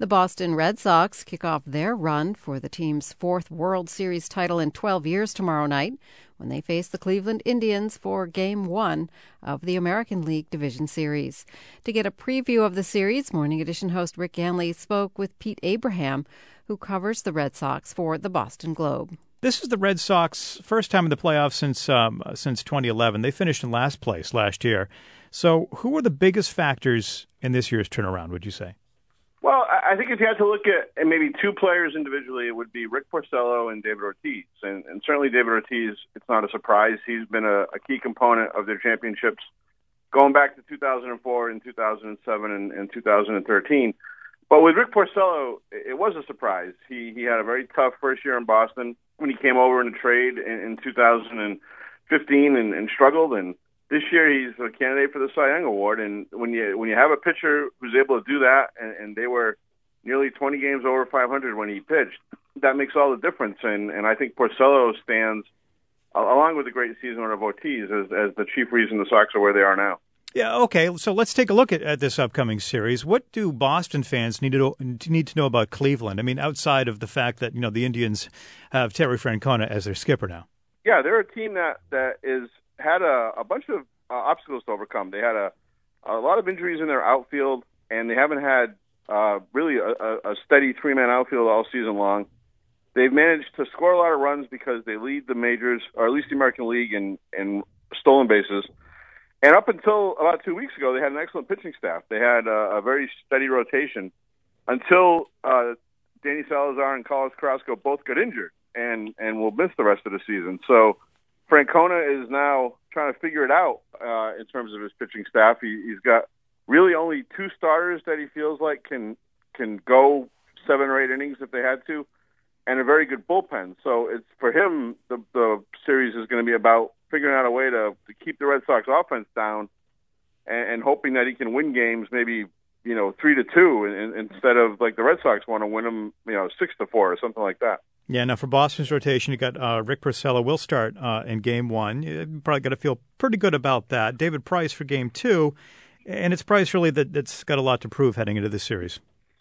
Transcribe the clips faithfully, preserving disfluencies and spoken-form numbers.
The Boston Red Sox kick off their run for the team's fourth World Series title in twelve years tomorrow night when they face the Cleveland Indians for Game one of the American League Division Series. To get a preview of the series, Morning Edition host Rick Ganley spoke with Pete Abraham, who covers the Red Sox for the Boston Globe. This is the Red Sox' first time in the playoffs since um, since twenty eleven. They finished in last place last year. So who are the biggest factors in this year's turnaround, would you say? Well, I think if you had to look at maybe two players individually, it would be Rick Porcello and David Ortiz. And, and certainly David Ortiz, it's not a surprise. He's been a, a key component of their championships going back to two thousand four and two thousand seven and, and two thousand thirteen. But with Rick Porcello, it was a surprise. He he had a very tough first year in Boston when he came over in a trade in, in two thousand fifteen and, and struggled. And this year he's a candidate for the Cy Young Award. And when you when you have a pitcher who's able to do that, and, and they were nearly twenty games over five hundred when he pitched, that makes all the difference. And, and I think Porcello stands, along with the great season of Ortiz, as, as the chief reason the Sox are where they are now. Yeah, okay, so let's take a look at, at this upcoming series. What do Boston fans need to need to know about Cleveland? I mean, outside of the fact that, you know, the Indians have Terry Francona as their skipper now. Yeah, they're a team that, that is had a, a bunch of uh, obstacles to overcome. They had a, a lot of injuries in their outfield, and they haven't had uh, really a, a steady three-man outfield all season long. They've managed to score a lot of runs because they lead the majors, or at least the American League, in, in stolen bases. And up until about two weeks ago, they had an excellent pitching staff. They had a, a very steady rotation until uh, Danny Salazar and Carlos Carrasco both got injured and, and will miss the rest of the season. So Francona is now trying to figure it out uh, in terms of his pitching staff. He, he's got really only two starters that he feels like can can go seven or eight innings if they had to, and a very good bullpen. So it's for him, the, the series is going to be about figuring out a way to, to keep the Red Sox offense down and, and hoping that he can win games maybe, you know, three to two and, and instead of like the Red Sox want to win them, you know, six to four or something like that. Yeah, now for Boston's rotation, you got uh, Rick Porcello will start uh, in game one. You probably got to feel pretty good about that. David Price for game two, and it's Price really that, that's got a lot to prove heading into this series.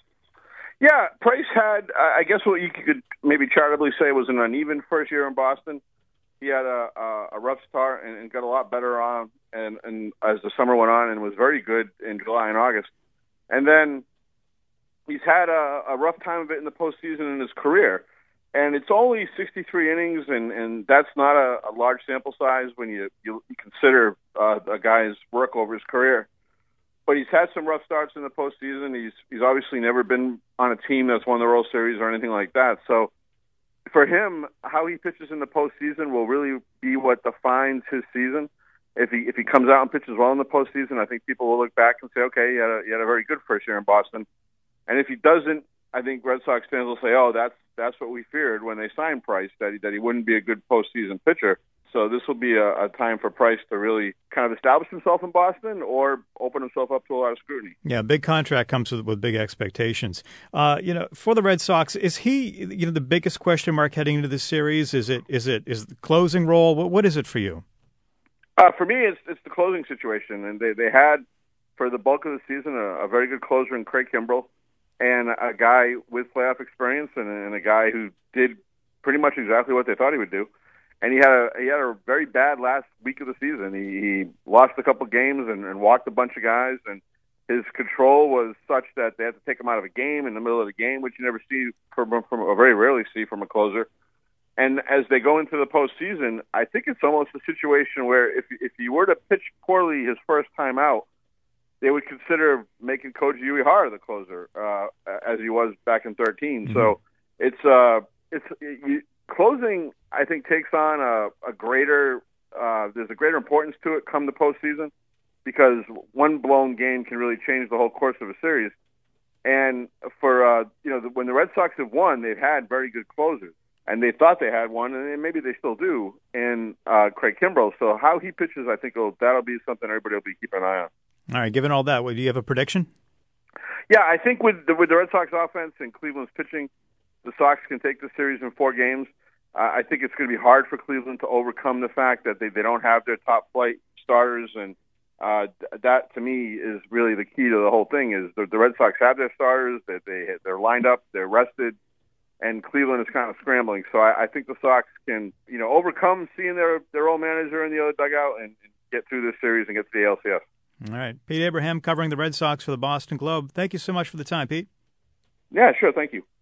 Yeah, Price had, I guess what you could maybe charitably say was an uneven first year in Boston. He had a, a, a rough start and, and got a lot better on, and, and as the summer went on, and was very good in July and August. And then he's had a, a rough time of it in the postseason in his career. And it's only sixty-three innings, and, and that's not a, a large sample size when you, you, you consider uh, a guy's work over his career. But he's had some rough starts in the postseason. He's he's obviously never been on a team that's won the World Series or anything like that. So for him, how he pitches in the postseason will really be what defines his season. If he if he comes out and pitches well in the postseason, I think people will look back and say, okay, he had a, he had a very good first year in Boston. And if he doesn't, I think Red Sox fans will say, oh, that's that's what we feared when they signed Price, that he, that he wouldn't be a good postseason pitcher. So this will be a, a time for Price to really kind of establish himself in Boston or open himself up to a lot of scrutiny. Yeah, big contract comes with, with big expectations. Uh, you know, for the Red Sox, is he, you know, the biggest question mark heading into this series? Is it is it is the closing role? What what is it for you? Uh, for me, it's it's the closing situation, and they they had for the bulk of the season a, a very good closer in Craig Kimbrell, and a guy with playoff experience, and, and a guy who did pretty much exactly what they thought he would do. And he had a he had a very bad last week of the season. He, he lost a couple games and, and walked a bunch of guys, and his control was such that they had to take him out of a game in the middle of the game, which you never see from, from or very rarely see from a closer. And as they go into the postseason, I think it's almost a situation where if if he were to pitch poorly his first time out, they would consider making Koji Uehara the closer, uh, as he was back in thirteen. Mm-hmm. So it's uh it's you, closing, I think, takes on a, a greater uh, there's a greater importance to it come the postseason, because one blown game can really change the whole course of a series. And for uh, you know, when the Red Sox have won, they've had very good closers, and they thought they had one, and maybe they still do. And uh, Craig Kimbrell. So how he pitches, I think will, that'll be something everybody will be keeping an eye on. All right, given all that, do you have a prediction? Yeah, I think with the, with the Red Sox offense and Cleveland's pitching, the Sox can take the series in four games. Uh, I think it's going to be hard for Cleveland to overcome the fact that they, they don't have their top flight starters, and Uh, that to me is really the key to the whole thing. Is the, the Red Sox have their starters, that they they're lined up, they're rested, and Cleveland is kind of scrambling. So I, I think the Sox can, you know, overcome seeing their their old manager in the other dugout and, and get through this series and get to the A L C S. All right, Pete Abraham covering the Red Sox for the Boston Globe. Thank you so much for the time, Pete. Yeah, sure. Thank you.